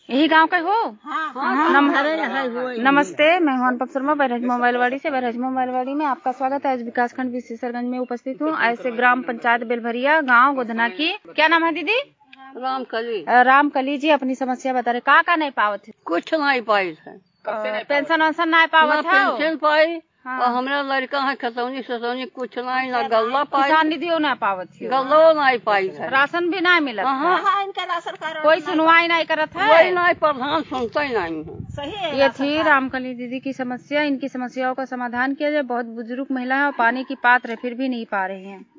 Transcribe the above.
यही गांव का हो? हाँ। नमस्ते, मैं हूं अनुपम शर्मा बरहज मोबाइलवाड़ी से। बरहज मोबाइलवाड़ी में आपका स्वागत है। आज विकासखंड विशेषरगंज में उपस्थित हूं। ऐसे ग्राम पंचायत बेलभरिया गांव गोधना की। क्या नाम है दीदी? रामकली जी अपनी समस्या बता रहे। का नहीं पावत है? कुछ नहीं पाई है। पेंशन वेंशन नहीं पावत है? पेंशन पाई। और हमरा लड़का है खतौनी सतौनी कुछ नहीं, ना गल्ला पाई। किसान निधि नहीं पावत है? गल्लो नहीं पाई है। राशन भी नहीं मिलत है? इनका राशन कार्ड कोई सुनवाई नहीं करत है? कोई नहीं, प्रधान सुनता ही नहीं है। सही है। ये थी रामकली दीदी की समस्या। इनकी समस्याओं का समाधान किया जाए। बहुत बुजुर्ग महिला है और पानी की पात्र फिर भी नहीं पा रही है।